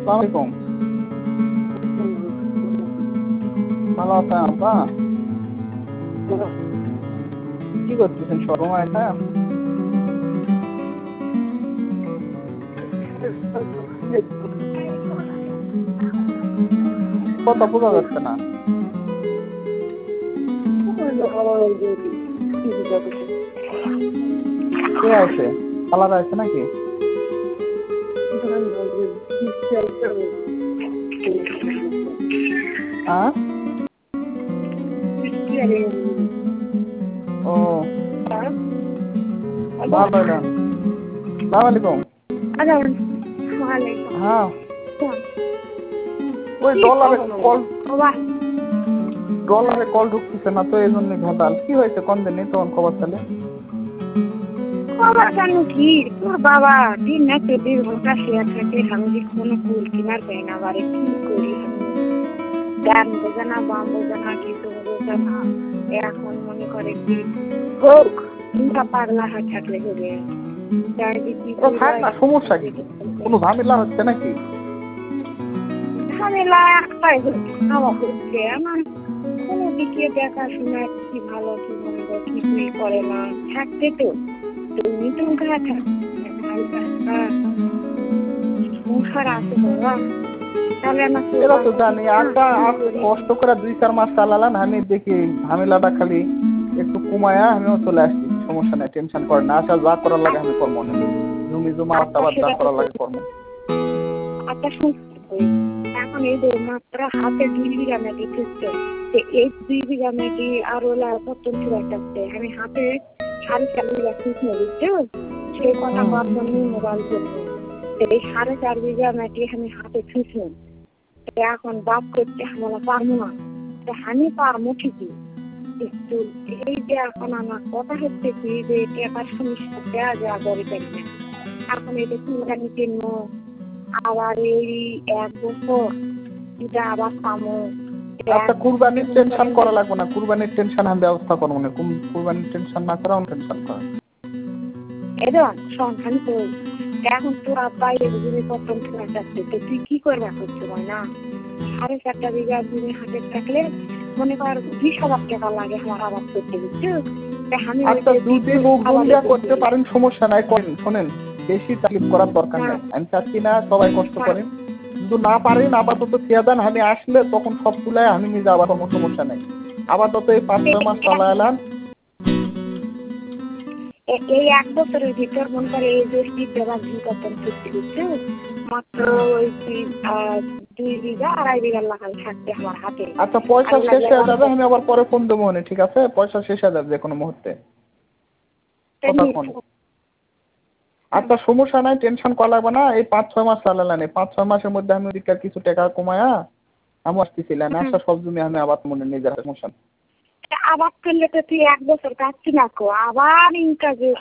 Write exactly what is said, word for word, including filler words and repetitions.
আলাইকুম। ভালো আছেন আপা? কি করতেছেন সময় এটা? কথা বোঝা যাচ্ছে না। কে আছে? পালার আছে নাকি? হ্যাঁ ও ভালো হইলেন। সালাম আলাইকুম। হ্যাঁ ওই ডলারে কল ডলারে কল ঢুকতেছে না তো এই জন্য ভেজাল। কি হয়েছে কোন দিনই তখন খবর তাহলে? খবর জানো কি তোর বাবা দিন না তো দেড় ঘন্টা শেয়ার থাকে আমি কোনো কুল কিনার পাই না বারে কি করি গান বোঝে না বাম বোঝে না কিছু বোঝে না। এখন মনে করে কি হোক চিন্তা পাগলা হাত থাকলে হবে সমস্যা কি? কোনো ঝামেলা হচ্ছে নাকি? ঝামেলা একটাই হচ্ছে খাওয়া হচ্ছে আমার কোনো দিকে দেখাশোনা কি ভালো কি মন্দ কিছুই করে না থাকতে তো তুমি তো গাথা সংসার আছে বাবা তাহলে না এরা তো জানি আটা কষ্ট করে দুই চার মাস চালালাম আমি দেখি ঝামেলাটা খালি একটু কমায়া আমিও চলে আসছি। সমস্যা নাই, টেনশন করে না। আচ্ছা যা করার লাগে আমি কর্ম নেই, জমি জমা আবার যা করার লাগে কর্ম। আচ্ছা শুনছি এখন এই মাত্র হাতে দুই বিঘা মাটি খুঁজছে এই দুই বিঘা মাটি আর ওলা সত্তর চুয়ার কাছে আমি হাতে সাড়ে চার বিঘা খুঁজে বুঝছো সেই কথা বারবার নিয়ে মোবাইল করবো এই সাড়ে চার বিঘা মাটি আমি হাতে খুঁজলাম এখন বাপ করতে আমরা পারবো না আমি পারবো ঠিকই কিন্তু এই যে এখন আমার কথা হচ্ছে কি যে টাকার সমস্যা দেওয়া যাওয়া করে পারি এখন এটা কুরবানি কিনব আবার এই এক বছর এটা আবার পাবো। আচ্ছা কুরবানির টেনশন করা লাগবে না, কুরবানির টেনশন আমি ব্যবস্থা করবো না। কুরবানির টেনশন না করাও টেনশন করা এটা সংখ্যান কই এখন তোর আব্বাই জমি প্রথম যাচ্ছে তো তুই কি করবা করছো না সাড়ে চারটা বিঘা জমি হাতে থাকলে মনে কর বিশ হাজার টাকা লাগে আমার আবাদ করতে বুঝছো আমি দুটি মুখ গুন্ডা করতে পারেন সমস্যা নাই করেন। শোনেন বেশি তালিম করার দরকার নেই, আমি চাচ্ছি না সবাই কষ্ট করেন কিন্তু না পারেন আপাতত খেয়ে দেন। আমি আসলে তখন সব তুলে আমি নিজে আবার কোনো সমস্যা নেই। আপাতত এই পাঁচ ছয় মাস চালা এলাম এই এক বছরের ভিতর মনে করে এই দোষটি দেওয়ার বিজ্ঞাপন করতে বুঝছো মাত্র ওই দুই বিঘা আড়াই বিঘা লাগাল থাকতে আমার হাতে। আচ্ছা পয়সা শেষ হয়ে যাবে আমি আবার পরে ফোন দেবো মনে, ঠিক আছে? পয়সা শেষ হয়ে যাবে যে কোনো মুহূর্তে। আচ্ছা সমস্যা নাই, টেনশন করা লাগবে না। এই পাঁচ ছয় মাস চালালেন এই পাঁচ ছয় মাসের মধ্যে আমি ওদিককার কিছু টাকা কমায়া আমি আসতেছিলাম আসা সব জমি আমি আবার মনে নিজের সমস্যা আবার করলে তো তুই এক বছর কাটছি না কো আবার ইনকাজ